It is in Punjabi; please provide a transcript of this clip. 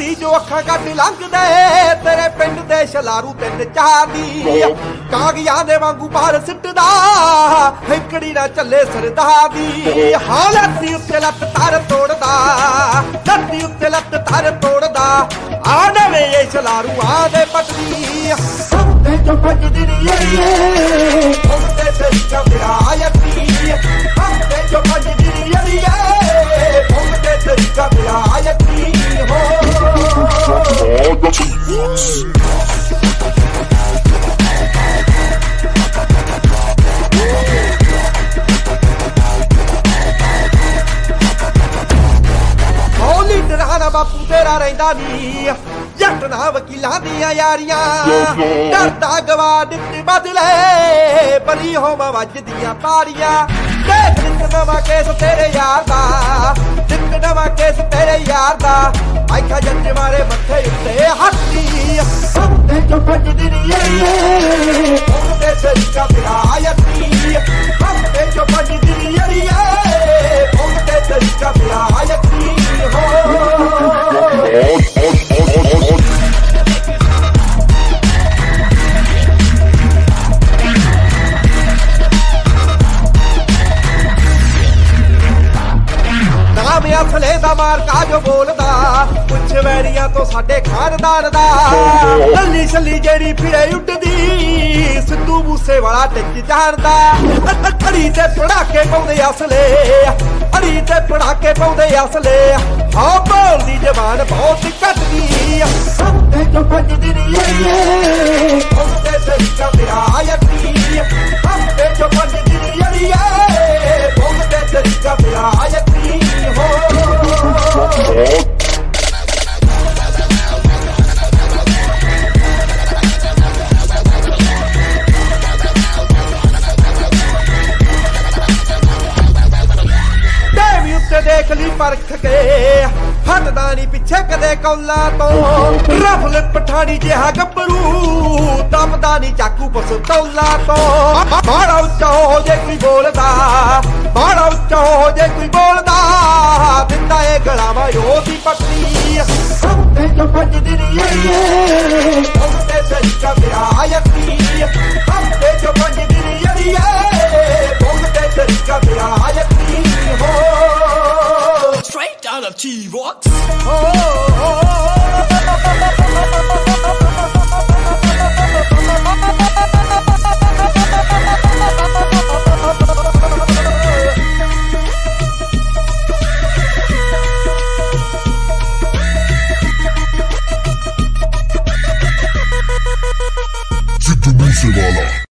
ਗੱਡੀ ਜੋ ਅੱਖਾਂ ਕੱਢ ਲੰਘਦੇ ਤੇਰੇ ਪਿੰਡ ਦੇ ਛਲਾਰੂ ਤਿੰਨ ਚਾਰ ਦੀ ਕਾਗਜ਼ਾਂ ਦੇ ਵਾਂਗੂ ਬਾਹਰ ਸਿੱਟਦਾ ਹੈਂਕੜੀ ਨਾ ਚੱਲੇ ਸਰਦਾਰ ਦੀ ਹਾਂ ਲੱਤੀ ਉੱਤੇ ਲੱਤ ਤਾਰ ਤੋੜਦਾ ਲੱਤੀ ਉੱਤੇ ਲੱਤ ਤਾਰ ਤੋੜਦਾ ਆ ਨਵੇਂ ਇਹ ਛਲਾਰੂ ਆ ਦੇ ਪਟਦੀ ਹੰਦੇ ਜੋ ਭੱਜਦੀ ਨੀ ਅੜੀਏ ਹੰਦੇ ਤੇਰੀ ਕਮਰਾ ਆਇਤੀ ਹੰਦੇ ਜੋ ਭੱਜਦੀ ਨੀ ਅੜੀਏ ਹੰਦੇ ਤੇਰੀ ਕਮਰਾ ਆਇਤੀ ਹੋ ਬਾਪੂ ਤੇਰਾ ਰਹਿੰਦਾ ਨੀ ਜੱਟ ਨਾ ਵਕੀਲਾਂ ਦੀਆਂ ਯਾਰੀਆਂ ਡਰਦਾ ਗਵਾ ਦਿੱਤੀ ਬਦਲੇ ਬਰੀ ਹੋਵਾਂ ਵੱਜਦੀਆਂ ਪਾਰੀਆਂ ਦੇਖ ਨਿੱਕ ਨਵਾਂ ਕੇਸ ਤੇਰੇ ਯਾਰ ਦਾ ਨਿੱਕ ਨਵਾਂ ਕੇਸ ਤੇਰੇ ਯਾਰ ਦਾ ਆਖਾ ਜੱਜ ਮਾਰੇ ਮੱਥੇ ਉੱਤੇ ਹੱਥੀ ਹੰਦੇ ਚੋਂ ਭੱਜਦੀ ਨੀ ਅੜੀਏ ਹੰਦੇ ਤੇਰੀ ਕਮਰਾ ਆਇਤੀ ਹੰਦੇ ਚੋਂ ਭੱਜਦੀ ਨੀ ਅੜੀਏ ਹੰਦੇ ਤੇਰੀ ਕਮਰਾ ਆਇਤੀ ਹੋ ਅਸਲੇ ਦਾ ਮਾਰਕਾ ਜੋ ਬੋਲਦਾ ਪੁੱਛ ਵੈਰੀਆਂ ਤੋਂ ਸਾਡੇ ਖਾਨਦਾਨ ਦਾ ਲੱਲੀ ਛੱਲੀ ਜਿਹੜੀ ਫਿਰੇ ਉੱਡਦੀ ਸਿੱਧੂ ਮੂਸੇ ਵਾਲਾ ਟਿੱਚ ਜਾਣਦਾ ਅੜੀ ਤੇ ਪੜਾਕੇ ਪਾਉਂਦੇ ਅਸਲੇ ਅੜੀ ਤੇ ਪੜਾਕੇ ਪਾਉਂਦੇ ਅਸਲੇ ਹਾਂ ਬੋਲਦੀ ਜ਼ਬਾਨ ਬਹੁਤ ਘੱਟਦੀ ਹੰਦੇ ਚੋਂ ਭੱਜਦੀ ਨੀ ਅੜੀਏ ਹੰਦੇ ਤੇਰੀ ਕਮਰਾ ਆਇਤੀ ਹੰਦੇ ਚੋਂ ਭੱਜਦੀ ਨੀ ਅੜੀਏ ਹੰਦੇ ਤੇਰੀ ਕਮਰਾ ਆਇਤੀ ਹੋ ਦੇਖ ਲਈ ਪਰਖ ਕੇ ਹਟਦਾ ਨੀ ਪਿੱਛੇ ਕਦੇ ਕੌਲਾਂ ਤੋਂ ਰਫਲ ਪਠਾਣੀ ਜਿਹਾ ਗੱਭਰੂ ਦਮਦਾ ਨੀ ਚਾਕੂ ਪਸਤੌਲਾਂ ਤੋਂ ਬਾੜਾ ਉੱਚਾ ਹੋ ਜੇ ਕੋਈ ਬੋਲਦਾ ਬਾੜਾ ਉੱਚਾ ਹੋ ਜੇ ਕੋਈ ਬੋਲਦਾ ਦਿੰਦਾ ਏ ਗਲਾਵਾ ਉਹਦੀ ਪੱਟੀ ਹੰਦੇ ਚੋਂ ਭੱਜਦੀ ਨੀ ਅੜੀਏ ਹੰਦੇ ਤੇਰੀ ਕਮਰਾ ਆਇਤੀ ਹੰਦੇ ਚੋਂ ਭੱਜਦੀ ਨੀ ਅੜੀਏ ਹੰਦੇ ਤੇਰੀ ਕਮਰਾ ਆਇਤੀ ਹੋ Straight out of T-Rox. Situ Music Wala.